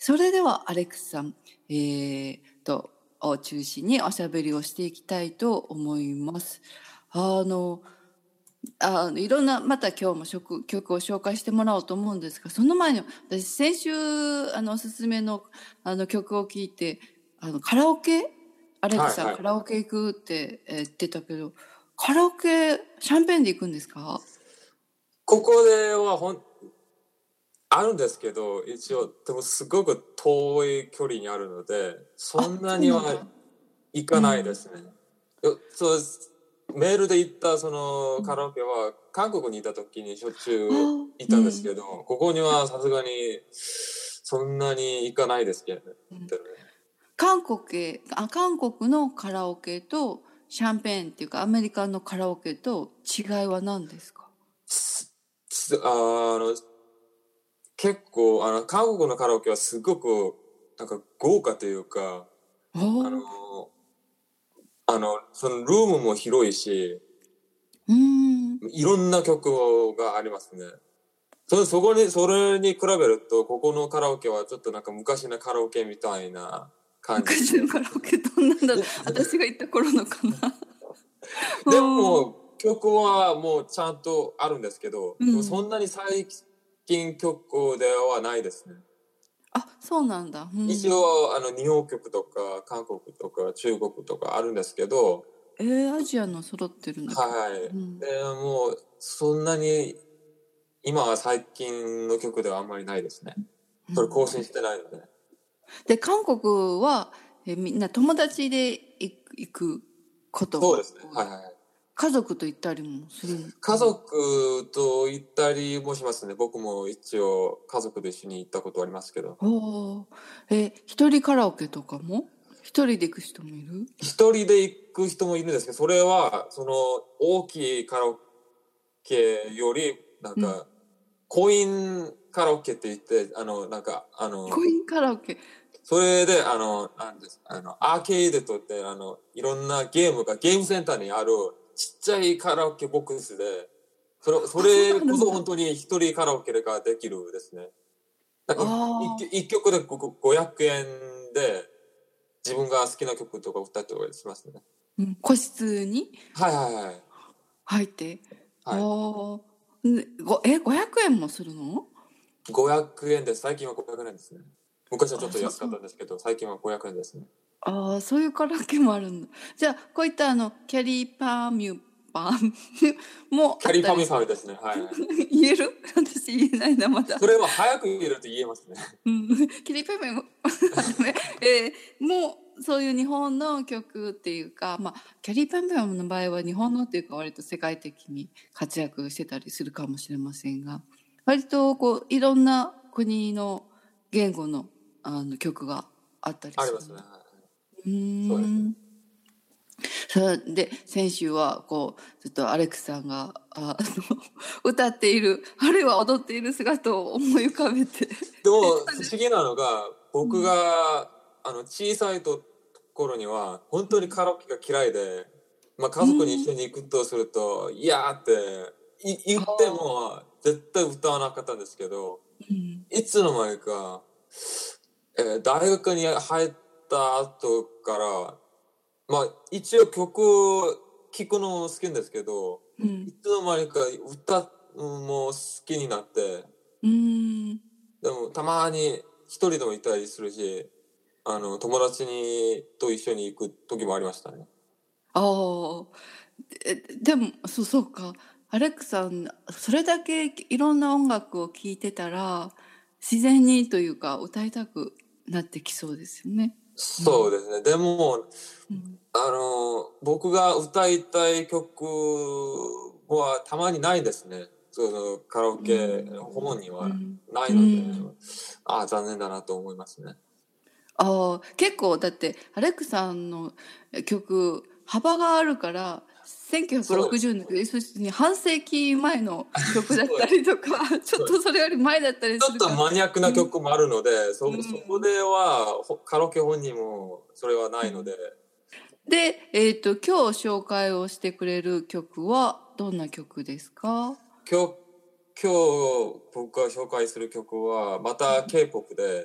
それではアレックスさん、を中心におしゃべりをしていきたいと思います。いろんな、また今日も曲を紹介してもらおうと思うんですが、その前に私先週おすすめの曲を聴いて、カラオケアレックさん、カラオケ行くって言ってたけど、カラオケシャンペーンで行くんですか？ ここではあるんですけど、一応でもすごく遠い距離にあるので、そんなには行かないですね。そうメールで行ったそのカラオケは韓国にいた時にしょっちゅう行ったんですけど、ここにはさすがにそんなに行かないですけどね。 韓国のカラオケとシャンペーンっていうかアメリカのカラオケと違いは何ですか？ 結構韓国のカラオケはすごくなんか豪華というか、そのルームも広いし、いろんな曲がありますね。それに比べると、ここのカラオケはちょっとなんか昔のカラオケみたいな感じ。 昔のカラオケどんなんだろう私が行った頃のかなでも、曲はもうちゃんとあるんですけど、そんなに最近曲ではないですね。 あ、そうなんだ。 一応日本曲とか韓国とか中国とかあるんですけど、 アジアの揃ってるんだけど。 はい。でもうそんなに今は最近の曲ではあんまりないですね。それ更新してないので。 で、韓国はみんな友達で行くことが。 そうですね。はいはい。 家族と行ったりもするの？ 家族と行ったりもしますね。僕も一応家族で一緒に行ったことありますけど。 一人カラオケとかも？一人で行く人もいる？ 一人で行く人もいるんですけど、それはその大きいカラオケよりなんか、コインカラオケって言って、 コインカラオケ。 それでなんですアーケードとっていろんなゲームがゲームセンターにあるちっちゃいカラオケボックスで、それこそ本当に一人カラオケができるですね。なんか一曲で500円で自分が好きな曲とか歌ったりとかしますね。 個室に入って、500円もするの ？500円です。最近は500円ですね。昔はちょっと安かったんですけど、最近は500円ですね。 そういうカラオケもあるんだ。じゃあこういったキャリーパミュパンもキャリーパミュパミですね。はい。 言える？私言えないなまだ。 それは早く言えると言えますね。 キャリーパミュもうそういう日本の曲っていうか、キャリーパミュの場合は日本のっていうか割と世界的に活躍してたりするかもしれませんが、割とこういろんな国の言語の曲があったりする。 ありますね。 そうですね。それで先週はこうちょっとアレックさんが歌っているあるいは踊っている姿を思い浮かべてでも不思議なのが僕が小さい頃には本当にカラオケが嫌いで、家族に一緒に行くとするといやーって言っても絶対歌わなかったんですけど、いつの間にか、大学に入った後から一応曲聴くの好きなんですけど、いつの間にか歌も好きになって、でもたまに一人でもいたりするし、友達と一緒に行く時もありましたね。 でもそうか、アレックさんそれだけいろんな音楽を聴いてたら自然にというか歌いたくなってきそうですよね。 そうですね。でも、僕が歌いたい曲はたまにないですね。そのカラオケ本にはないので、残念だなと思いますね。 結構だってアレックさんの曲幅があるから1960年要するに半世紀前の曲だったりとかちょっとそれより前だったりするから、 ちょっとマニアックな曲もあるので、そこではカラオケ本にもそれはないので。 で、今日紹介をしてくれる曲はどんな曲ですか？ 今日僕が紹介する曲はまた K-POP で、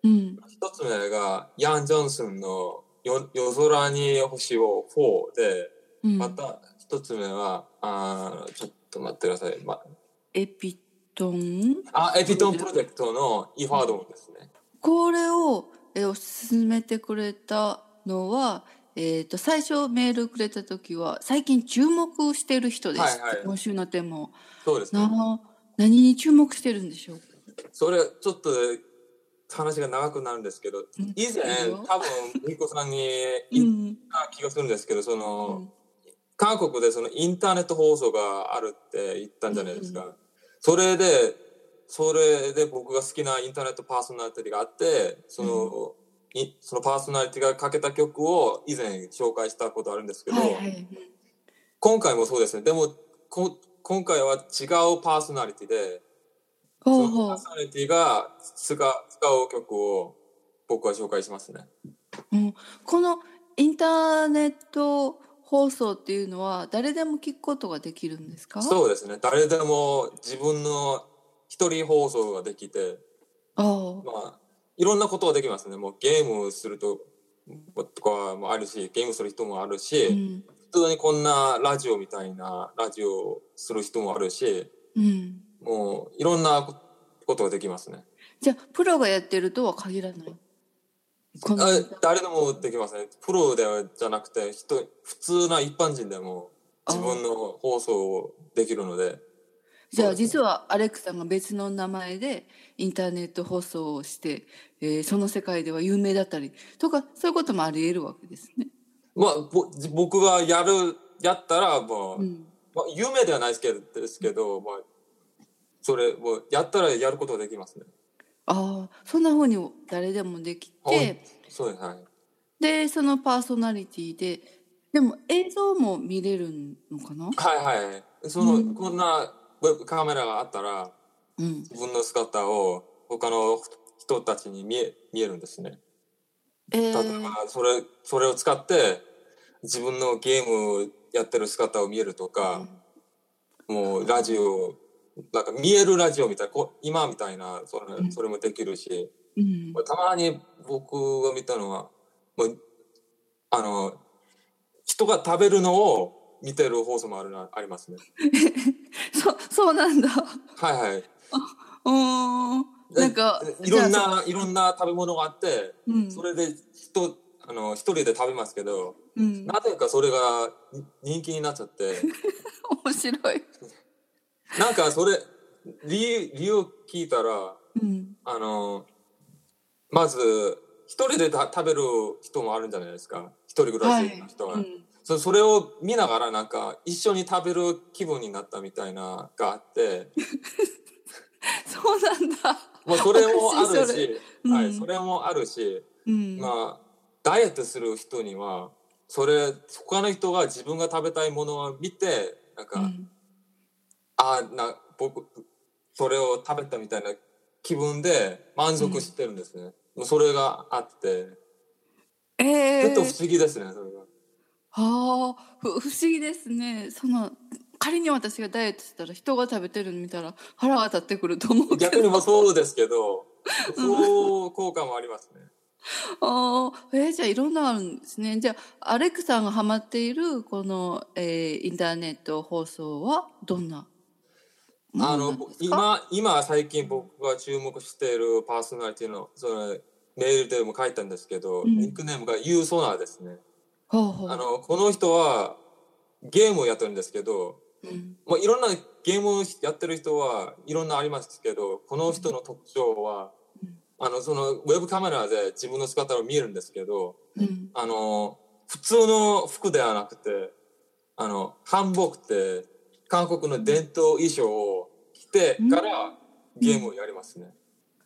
うん。 一つ目がヤン・ジョンスンの夜空に星を4で、また一つ目はちょっと待ってください。 エピトンエピトンプロジェクトのイファードンですね。 これを、おすすめてくれたのは、最初メールくれた時は、最近注目している人ですって、今週のテーマを。 そうですね。 何に注目してるんでしょう？ それ、ちょっと話が長くなるんですけど、以前、多分、みこさんに言った気がするんですけど、韓国でそのインターネット放送があるって言ったんじゃないですか。それで僕が好きなインターネットパーソナリティがあって、そのパーソナリティがかけた曲を以前紹介したことあるんですけど、今回もそうですね。でも、今回は違うパーソナリティで、そのパーソナリティが使う曲を僕は紹介しますね。 このインターネット放送っていうのは誰でも聞くことができるんですか？ そうですね。誰でも自分の一人放送ができて、いろんなことができますね。もうゲームするとかもあるし、ゲームする人もあるし、普通にこんなラジオみたいなラジオする人もあるし、もういろんなことができますね。 じゃあプロがやってるとは限らない？ 誰でもできますね。プロじゃなくて普通な一般人でも自分の放送をできるので。 じゃあ実はアレクさんが別の名前でインターネット放送をして、その世界では有名だったりとか、そういうこともあり得るわけですね。 僕がやったら有名ではないですけど、それもやったらやることができますね。 そんな風に誰でもできて、 そうです、はい。 でそのパーソナリティでも映像も見れるのかな？ はいはい。こんなウェブカメラがあったら、自分の姿を他の人たちに見えるんですね。例えばそれを使って自分のゲームやってる姿を見えるとか、もうラジオなんか見えるラジオみたいな今みたいなそれもできるし、たまに僕が見たのはもう人が食べるのを見てる放送もありますね。 そうなんだ。 はいはい。 なんかいろんな食べ物があって、それで一人で食べますけど、なぜかそれが人気になっちゃって。 面白い。 なんかそれ理由聞いたら、まず一人で食べる人もあるんじゃないですか。一人暮らしの人は。それを見ながらなんか一緒に食べる気分になったみたいながあって。 そうなんだ。 それもあるし、それもあるし、ダイエットする人には他の人が自分が食べたいものを見てなんか、僕それを食べたみたいな気分で満足してるんですね。それがあって、ちょっと不思議ですね、それが。 不思議ですね。仮に私がダイエットしたら人が食べてるの見たら腹が立ってくると思うけど。 逆にもそうですけど、そう効果もありますね。 じゃあいろんなあるんですね。じゃあアレクさんがハマっているこの、インターネット放送はどんな今最近僕が注目しているパーソナリティのメールでも書いたんですけど、ニックネームがユーソナーですね。この人はゲームをやってるんですけど、いろんなゲームをやってる人はいろんなありますけど、この人の特徴は、そのウェブカメラで自分の姿を見えるんですけど、普通の服ではなくて、韓服って韓国の伝統衣装を着てからゲームをやりますね。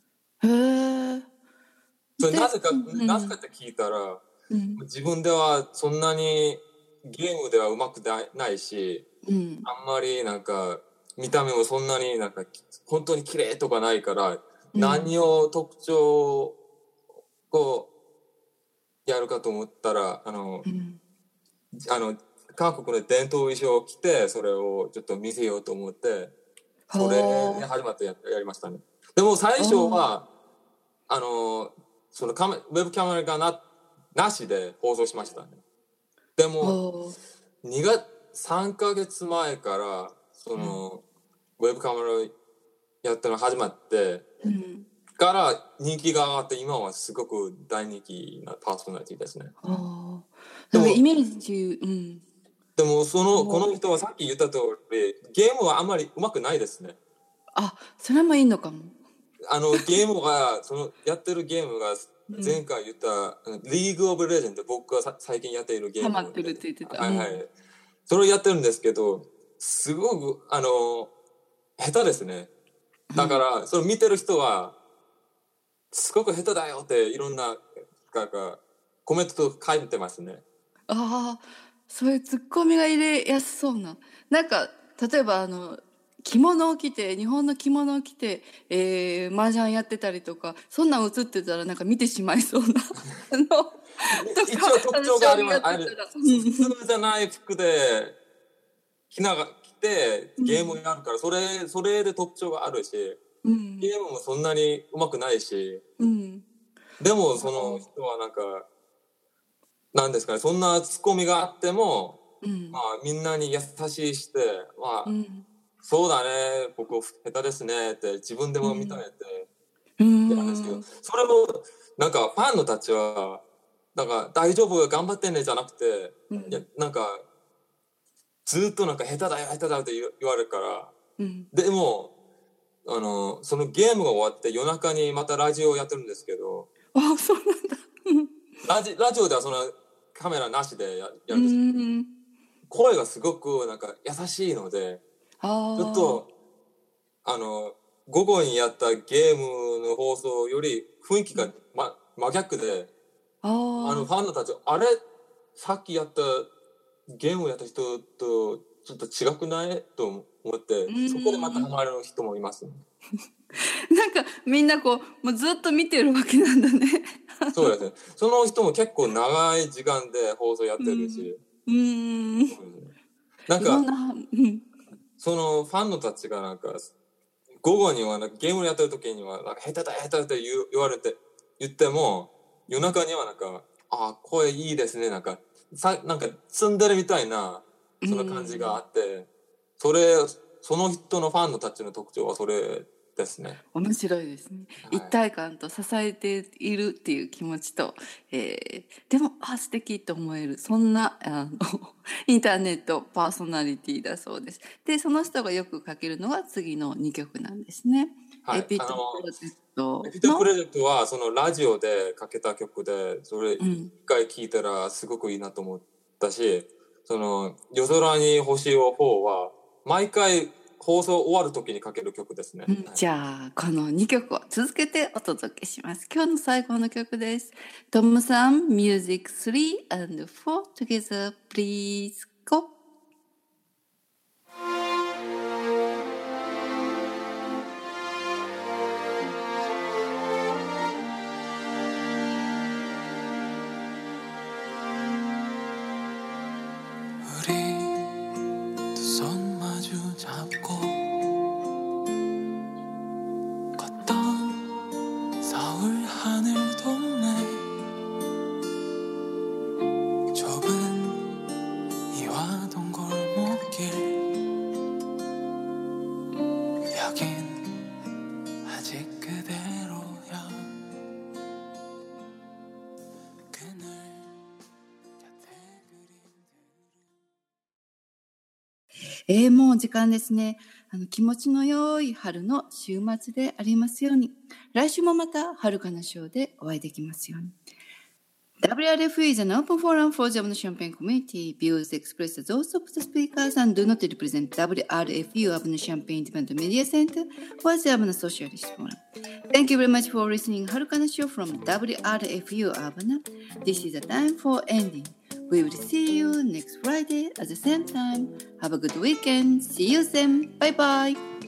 それなぜかって聞いたら、自分ではそんなにゲームではうまくないし、あんまりなんか見た目もそんなになんか本当に綺麗とかないから、何を特徴をやるかと思ったら、韓国の伝統衣装を着てそれをちょっと見せようと思って、それで始まってやりましたね。でも最初はそのウェブカメラがなしで放送しましたね。でも3ヶ月前からその、ウェブカメラやったの始まって、から人気が上がって今はすごく大人気なパーソナリティですね。 でもイメージ、 でもこの人はさっき言った通りゲームはあんまりうまくないですね。 それもいいのかも。 ゲームがやってるゲームが前回言った、リーグオブレジェンド、僕が最近やっているゲーム。 ハマってるって言ってた。 はいはい。それをやってるんですけど、すごく、下手ですね。だから、それ見てる人は、すごく下手だよっていろんな、コメント書いてますね。 そういうツッコミが入れやすそうな。なんか、例えば着物を着て、日本の着物を着て、麻雀やってたりとか、そんなん映ってたらなんか見てしまいそうな。 一応特徴があります。普通じゃない服で着てゲームがあるから、それで特徴があるし、ゲームもそんなにうまくないし、でもその人はなんか、なんですかね、そんなツッコミがあっても、まあみんなに優しいして、まあ、そうだね、僕下手ですねって自分でも認めてやるんですけど、それもなんかファンのたちはなんか大丈夫頑張ってねじゃなくて、なんかずっとなんか下手だよ下手だよって言われるから、でもそのゲームが終わって夜中にまたラジオをやってるんですけど、 そうなんだ。ラジオではそのカメラなしでやるんですけど、声がすごくなんか優しいので、ちょっと午後にやったゲームの放送より雰囲気が、真逆で、ファンのたち、あれさっきやったゲームをやった人とちょっと違くないと思って、そこでまたハマる人もいますね。 なんかみんなもうずっと見てるわけなんだね。 そうですね。その人も結構長い時間で放送やってるし、なんかそのファンのたちがなんか午後にはなんかゲームをやってる時にはなんか下手だ下手だって言っても、夜中にはなんか声いいですね、なんか積んでるみたいなその感じがあって、その人のファンのたちの特徴はそれですね。 面白いですね。一体感と支えているっていう気持ちと、でも素敵と思える、そんなインターネットパーソナリティだそうです。でその人がよくかけるのが次の2曲なんですね。エピットプロジェクトエピットプロジェクトはそのラジオでかけた曲で、それ一回聴いたらすごくいいなと思ったし、その夜空に星を4は毎回放送終わる時にかける曲ですね。 じゃあこの2曲を続けてお届けします。今日の最後の曲です。トムさん、Music 3 and 4 together, please go.もう時間ですね。気持ちの良い春の週末でありますように。来週もまた春かなショーでお会いできますように。WRF is an open forum for Japan Champaign community. Views expressed those of the speakers and do not represent WRFU Urban Champaign Independent Media Center or the Urban Socialist Forum. Thank you very much for listening Harukana Show from WRFU Urban. This is the time for ending. We will see you next Friday at the same time. Have a good weekend. See you then. Bye bye.